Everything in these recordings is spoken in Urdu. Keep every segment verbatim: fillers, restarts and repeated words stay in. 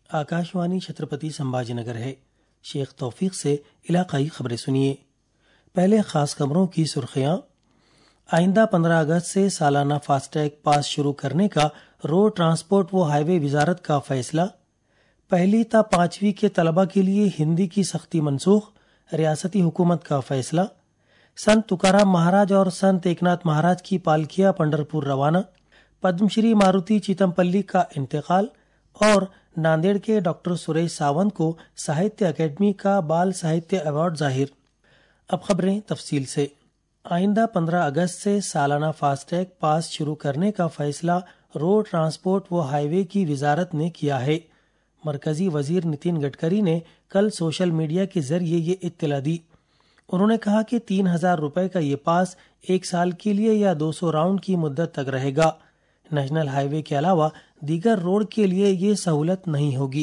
आकाशवाणी छत्रपति संभाजी नगर है। शेख तौफीक से इलाकाई खबरें सुनिए। पहले खास खबरों की सुर्खियां। आइंदा पंद्रह अगस्त से सालाना फास्टैग पास शुरू करने का रोड ट्रांसपोर्ट व हाईवे वजारत का फैसला। पहली ता पांचवी के तलबा के लिए हिंदी की सख्ती मनसूख, रियासती हुकूमत का फैसला। संत तुकाराम महाराज और संत एकनाथ महाराज की पालकियां पंढरपुर रवाना। पद्मश्री मारुति चितमपल्ली का इंतकाल और नांदेड़ के डॉक्टर सुरेश सावंत को साहित्य अकेडमी का बाल साहित्य अवार्ड जाहिर। अब खबरें तफसील से। आइंदा पंद्रह अगस्त से सालाना फास्टैग पास शुरू करने का फैसला रोड ट्रांसपोर्ट व हाईवे की वजारत ने किया है। मरकजी वजीर नितिन गडकरी ने कल सोशल मीडिया के जरिए ये इत्तला दी। उन्होंने कहा कि तीन हजार रुपए का ये पास एक साल के लिए या दो सौ राउंड की मुद्दत तक रहेगा। नेशनल हाईवे के अलावा दीगर रोड के लिए ये सहूलत नहीं होगी।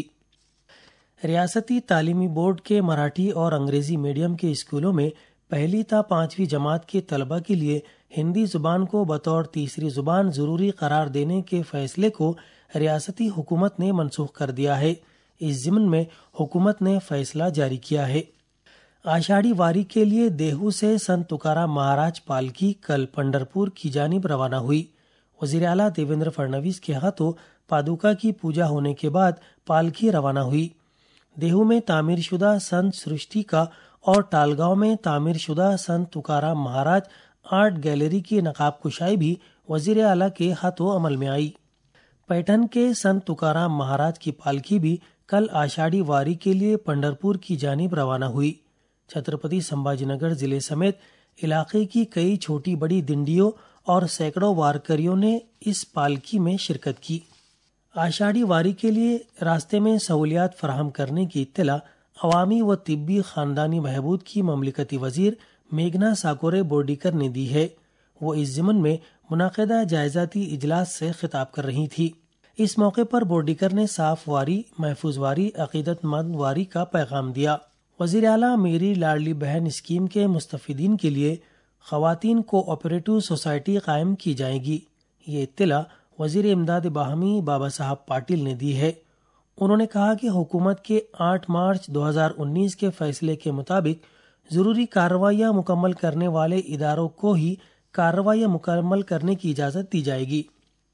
रियासती तालीमी बोर्ड के मराठी और अंग्रेजी मीडियम के स्कूलों में पहली ता पांचवी जमात के तलबा के लिए हिंदी जुबान को बतौर तीसरी जुबान जरूरी करार देने के फैसले को रियासती हुकूमत ने मनसूख कर दिया है। इस ज़िम्न में हुकूमत ने फैसला जारी किया है। आषाढ़ी वारी के लिए देहू से संत तुकाराम महाराज पालकी कल पंढरपुर की जानिब रवाना हुई। वजीर आला देवेंद्र फडणवीस के हाथों पादुका की पूजा होने के बाद पालकी रवाना हुई। देहू में तामीर शुदा संत सृष्टि का और टालगांव में तामीर शुदा संत तुकाराम महाराज आर्ट गैलरी की नकाब कुशाई भी वजीर आला के हाथों अमल में आई। पैठन के संत तुकाराम महाराज की पालकी भी कल आषाढ़ी वारी के लिए पंढरपुर की जानिब रवाना हुई। छत्रपति संभाजीनगर जिले समेत इलाके की कई छोटी बड़ी दिंडियों और सैकड़ों वारकरियों ने इस पालकी में शिरकत की। आषाढ़ी वारी के लिए रास्ते में सहूलियात फराहम करने की इत्तला अवामी व तिब्बी खानदानी बहबूद की ममलिकती वजीर मेघना साकोरे बोर्डीकर ने दी है। वो इस ज़िम्न में मुनाक़िदा जायजाती इजलास से खिताब कर रही थी। इस मौके पर बोर्डीकर ने साफ वारी, महफूज वारी, अकीदतमंद वारी का पैगाम दिया। वजीर आला मेरी लाडली बहन स्कीम के मुस्तफिदीन के लिए खवातीन कोऑपरेटिव सोसाइटी कायम की जाएगी। ये इत्तला वजीर इमदाद बाहमी बाबा साहब पाटिल ने दी है। उन्होंने कहा कि हुकूमत के आठ मार्च दो हज़ार उन्नीस के फैसले के मुताबिक जरूरी कार्रवाइयां मुकम्मल करने वाले इदारों को ही कार्रवाइयां मुकम्मल करने की इजाजत दी जाएगी।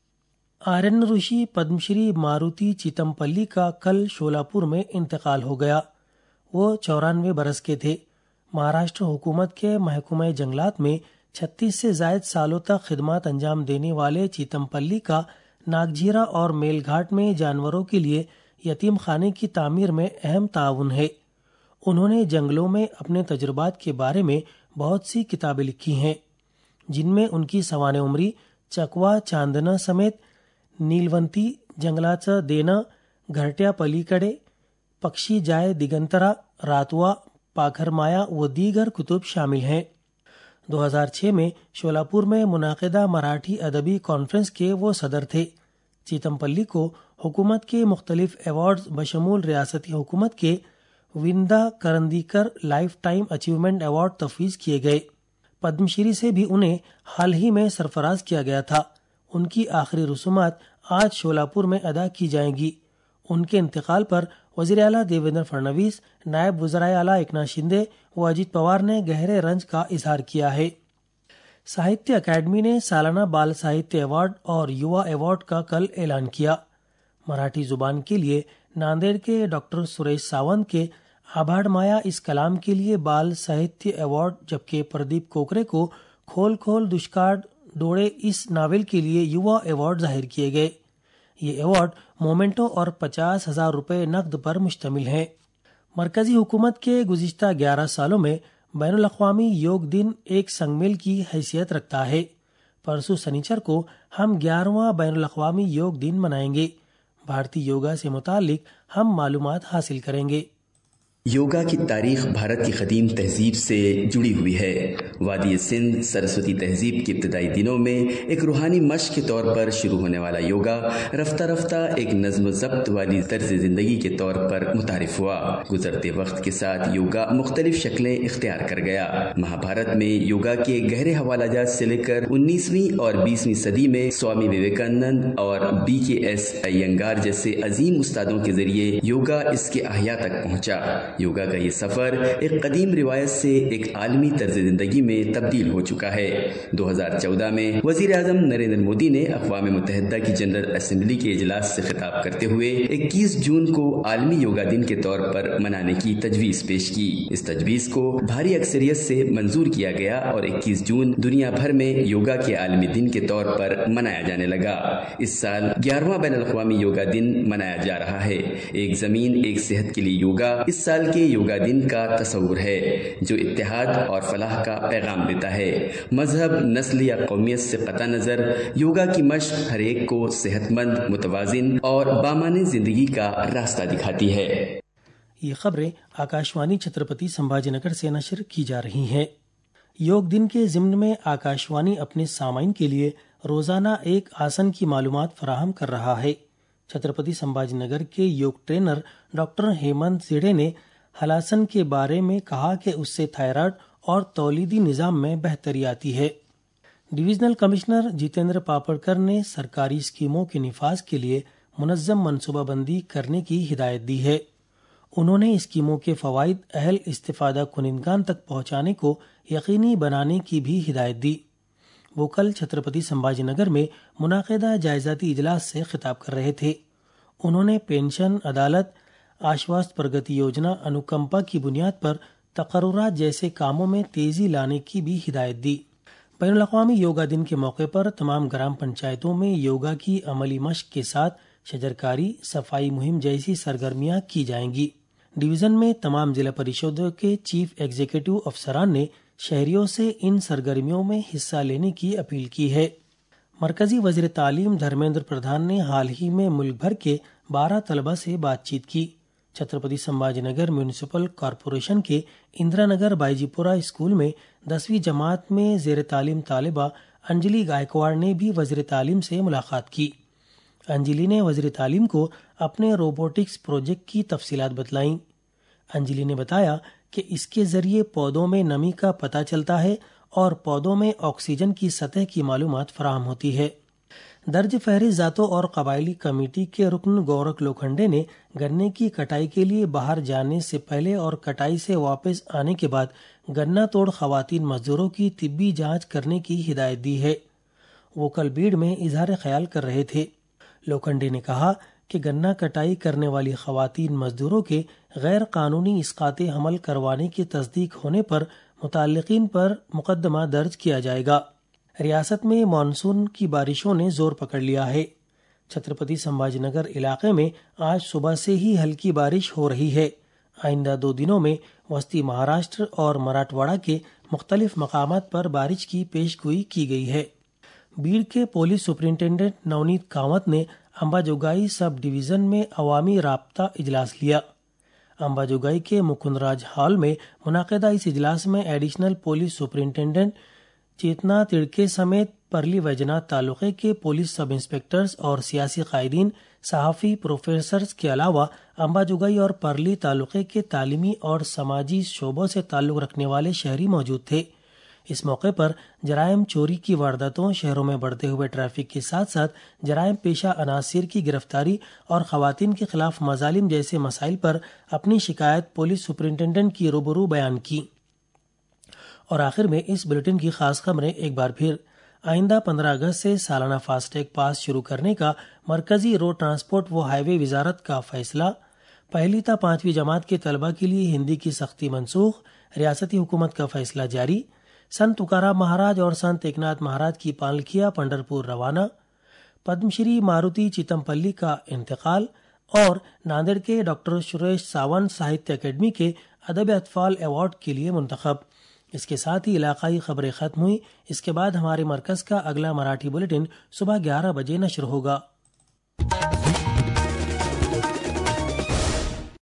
आर्यन ऋषि पद्मश्री मारुति चितमपल्ली का कल शोलापुर में इंतकाल हो गया। वो चौरानवे बरस के थे। महाराष्ट्र हुकूमत के महकमे जंगलात में छत्तीस से जायद सालों तक खिदमत अंजाम देने वाले चितमपल्ली का नागझीरा और मेलघाट में जानवरों के लिए यतीम खाने की तामीर में अहम ताउन है। उन्होंने जंगलों में अपने तजुर्बात के बारे में बहुत सी किताबें लिखी हैं, जिनमें उनकी सवाने उमरी, चकवा चांदना समेत नीलवंती, जंगलाचं देणं, घरट्या पलीकडे, पक्षी जाए दिगंतरा, रातवा, पाखरमाया व दीगर कुतुब शामिल हैं। दो हज़ार छह में शोलापुर में मुनाक़िदा मराठी अदबी कॉन्फ्रेंस के वो सदर थे। चितमपल्ली को हुकूमत के मुख्तलिफ अवार्ड्स बशमूल रियासती हुकूमत के Vinda Karandikar lifetime achievement award तफवीज़ किए गए। पद्मश्री से भी उन्हें हाल ही में सरफराज किया गया था। उनकी आखिरी रसूमात आज शोलापुर में अदा की जाएंगी। उनके इंतकाल पर वज़ीर आला देवेंद्र फडणवीस, नायब वज़राए आला एकनाथ शिंदे व अजित पवार ने गहरे रंज का इजहार किया है। साहित्य अकादमी ने सालाना बाल साहित्य अवार्ड और युवा अवार्ड का कल ऐलान किया। मराठी जुबान के लिए नांदेड़ के डॉक्टर सुरेश सावंत के आभाड़ माया इस कलाम के लिए बाल साहित्य अवार्ड, जबकि प्रदीप कोकरे को खोल खोल दुष्काळ डोळे इस नावल के लिए युवा अवार्ड जाहिर किए गए। ये अवार्ड मोमेंटो और पचास हजार रुपये नकद पर मुश्तमिल है। मरकजी हुकूमत के गुज़िश्ता ग्यारह सालों में बैनुल अक़वामी योग दिन एक संगमेल की हैसियत रखता है। परसों शनिचर को हम ग्यारहवां बैनुल अक़वामी योग दिन मनाएंगे। भारतीय योगा से मुतालिक हम मालूमात हासिल करेंगे। یوگا کی تاریخ بھارت کی قدیم تہذیب سے جڑی ہوئی ہے۔ وادی سندھ سرسوتی تہذیب کے ابتدائی دنوں میں ایک روحانی مشق کے طور پر شروع ہونے والا یوگا رفتہ رفتہ ایک نظم و ضبط والی طرز زندگی کے طور پر متعارف ہوا۔ گزرتے وقت کے ساتھ یوگا مختلف شکلیں اختیار کر گیا۔ مہابھارت میں یوگا کے گہرے حوالہ جات سے لے کر انیسویں اور بیسویں صدی میں سوامی وویکانند اور بی کے ایس ایینگار جیسے عظیم استادوں کے ذریعے یوگا اس کے احیا تک پہنچا۔ یوگا کا یہ سفر ایک قدیم روایت سے ایک عالمی طرز زندگی میں تبدیل ہو چکا ہے۔ دو ہزار چودہ میں وزیر اعظم نریندر مودی نے اقوام متحدہ کی جنرل اسمبلی کے اجلاس سے خطاب کرتے ہوئے اکیس جون کو عالمی یوگا دن کے طور پر منانے کی تجویز پیش کی۔ اس تجویز کو بھاری اکثریت سے منظور کیا گیا اور اکیس جون دنیا بھر میں یوگا کے عالمی دن کے طور پر منایا جانے لگا۔ اس سال گیارہواں بین الاقوامی یوگا دن منایا جا رہا ہے۔ ایک زمین ایک صحت کے لیے یوگا اس سال کے یوگا دن کا تصور ہے جو اتحاد اور فلاح کا پیغام دیتا ہے۔ مذہب، نسل یا قومیت سے قطع نظر یوگا کی مشق ہر ایک کو صحت مند، متوازن اور بامعنی زندگی کا راستہ دکھاتی ہے۔ یہ خبریں آکاشوانی چھترپتی سمبھاجی نگر سے نشر کی جا رہی ہیں۔ یوگ دن کے ضمن میں آکاشوانی اپنے سامعین کے لیے روزانہ ایک آسن کی معلومات فراہم کر رہا ہے۔ چھترپتی سمبھاجی نگر کے یوگ ٹرینر ڈاکٹر ہیمنت زیڑے نے ہلاسن کے بارے میں کہا کہ اس سے تھائرائیڈ اور تولیدی نظام میں بہتری آتی ہے۔ ڈویژنل کمشنر جتیندر پاپڑکر نے سرکاری اسکیموں کے نفاذ کے لیے منظم منصوبہ بندی کرنے کی ہدایت دی ہے۔ انہوں نے اسکیموں کے فوائد اہل استفادہ کنندگان تک پہنچانے کو یقینی بنانے کی بھی ہدایت دی۔ وہ کل چھترپتی سمبھاجی نگر میں منعقدہ جائزاتی اجلاس سے خطاب کر رہے تھے۔ انہوں نے پینشن، عدالت، آشواست پرگتی یوجنا، انوکمپا کی بنیاد پر تقررات جیسے کاموں میں تیزی لانے کی بھی ہدایت دی۔ بین الاقوامی یوگا دن کے موقع پر تمام گرام پنچایتوں میں یوگا کی عملی مشق کے ساتھ شجرکاری، صفائی مہم جیسی سرگرمیاں کی جائیں گی۔ ڈویژن میں تمام ضلع پریشدوں کے چیف ایگزیکٹو افسران نے شہریوں سے ان سرگرمیوں میں حصہ لینے کی اپیل کی ہے۔ مرکزی وزیر تعلیم دھرمیندر پردھان نے حال ہی میں ملک بھر کے بارہ طلبہ سے بات چیت کی۔ چھترپتی سمبھاجی نگر میونسپل کارپوریشن کے اندرا نگر بائی جی پورہ اسکول میں دسویں جماعت میں زیر تعلیم طالبہ انجلی گائیکواڑ نے بھی وزیر تعلیم سے ملاقات کی۔ انجلی نے وزیر تعلیم کو اپنے روبوٹکس پروجیکٹ کی تفصیلات بتلائیں۔ انجلی نے بتایا کہ اس کے ذریعے پودوں میں نمی کا پتہ چلتا ہے اور پودوں میں آکسیجن کی سطح کی معلومات فراہم ہوتی ہے۔ درج فہرست ذاتوں اور قبائلی کمیٹی کے رکن گورکھ لوکھنڈے نے گنے کی کٹائی کے لیے باہر جانے سے پہلے اور کٹائی سے واپس آنے کے بعد گنا توڑ خواتین مزدوروں کی طبی جانچ کرنے کی ہدایت دی ہے۔ وہ کل بیڑ میں اظہار خیال کر رہے تھے۔ لوکھنڈے نے کہا کہ گنا کٹائی کرنے والی خواتین مزدوروں کے غیر قانونی اسقاط حمل کروانے کی تصدیق ہونے پر متعلقین پر مقدمہ درج کیا جائے گا۔ ریاست میں مانسون کی بارشوں نے زور پکڑ لیا ہے۔ چھترپتی سمبھاجی نگر علاقے میں آج صبح سے ہی ہلکی بارش ہو رہی ہے۔ آئندہ دو دنوں میں وسطی مہاراشٹر اور مراٹھواڑہ کے مختلف مقامات پر بارش کی پیش گوئی کی گئی ہے۔ بیڑ کے پولیس سپرنٹینڈنٹ نونیت کاوت نے امباجوگائی سب ڈویژن میں عوامی رابطہ اجلاس لیا۔ امباجوگائی کے مکند راج ہال میں منعقدہ اس اجلاس میں additional police superintendent Chetna Tadke سمیت پرلی ویجناتھ تعلقے کے پولیس سب انسپکٹرز اور سیاسی قائدین، صحافی، پروفیسرز کے علاوہ امباجوگائی اور پرلی تعلقے کے تعلیمی اور سماجی شعبوں سے تعلق رکھنے والے شہری موجود تھے۔ اس موقع پر جرائم چوری کی وارداتوں، شہروں میں بڑھتے ہوئے ٹریفک کے ساتھ ساتھ جرائم پیشہ عناصر کی گرفتاری اور خواتین کے خلاف مظالم جیسے مسائل پر اپنی شکایت پولیس سپرنٹینڈنٹ کی روبرو بیان کی۔ اور آخر میں اس بلیٹن کی خاص خبریں ایک بار پھر۔ آئندہ پندرہ اگست سے سالانہ فاسٹیگ پاس شروع کرنے کا مرکزی روڈ ٹرانسپورٹ و ہائی وے وزارت کا فیصلہ۔ پہلی تا پانچویں جماعت کے طلبہ کے لیے ہندی کی سختی منسوخ، ریاستی حکومت کا فیصلہ جاری۔ سنت تکارام مہاراج اور سنت ایکناتھ مہاراج کی پالکیاں پنڈرپور روانہ۔ پدم شری ماروتی چیتمپلی کا انتقال اور ناندیڑ کے ڈاکٹر سریش ساونت ساہتیہ اکیڈمی کے ادب اطفال ایوارڈ کے لیے منتخب۔ اس کے ساتھ ہی علاقائی خبریں ختم ہوئی۔ اس کے بعد ہمارے مرکز کا اگلا مراٹھی بلیٹن صبح گیارہ بجے نشر ہوگا۔